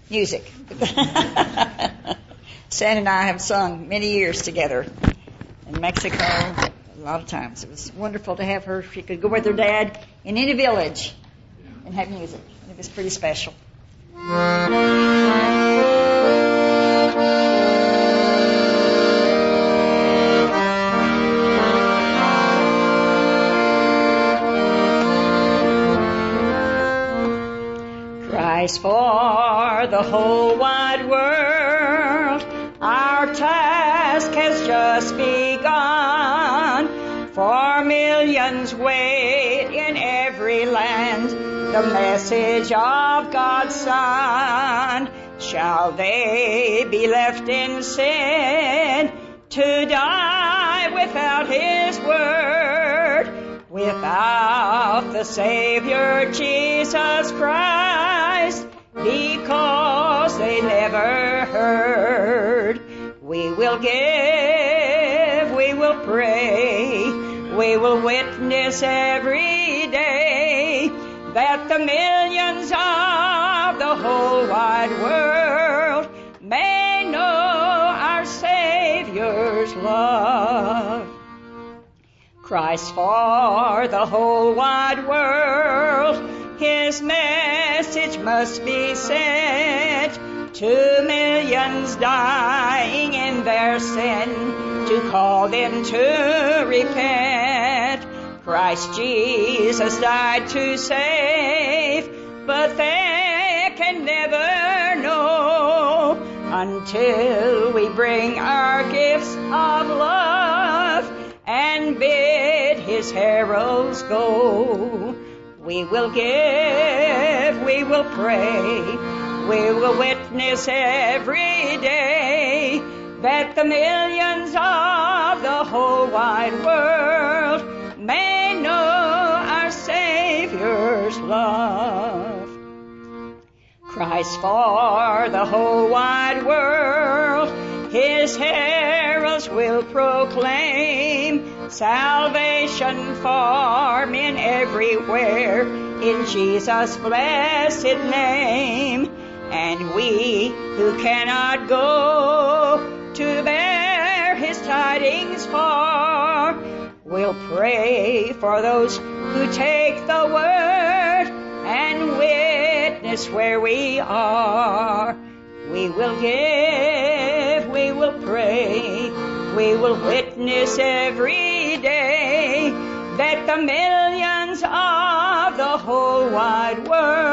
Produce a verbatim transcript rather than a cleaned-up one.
music. Stan and I have sung many years together in Mexico a lot of times. It was wonderful to have her. She could go with her dad in any village and have music. It was pretty special. Christ for the whole wide world, our task has just begun. For millions wait in every land the message of God's Son. Shall they be left in sin to die without His word, without the Savior Jesus Christ, because they never heard? We will give, we will pray, we will witness every day that the millions of the whole wide world may know our Savior's love. Christ for the whole wide world, His message must be sent to millions dying in their sin, to call them to repent. Christ Jesus died to save, but they can never know until we bring our gifts of love and bid His heralds go. We will give, we will pray, we will witness every day that the millions of the whole wide world may know our Savior's love. Christ for the whole wide world, His heralds will proclaim salvation for men everywhere in Jesus' blessed name. And we who cannot go to bear His tidings far will pray for those who take the word and witness where we are. We will give, we will pray, we will witness every day that the millions of the whole wide world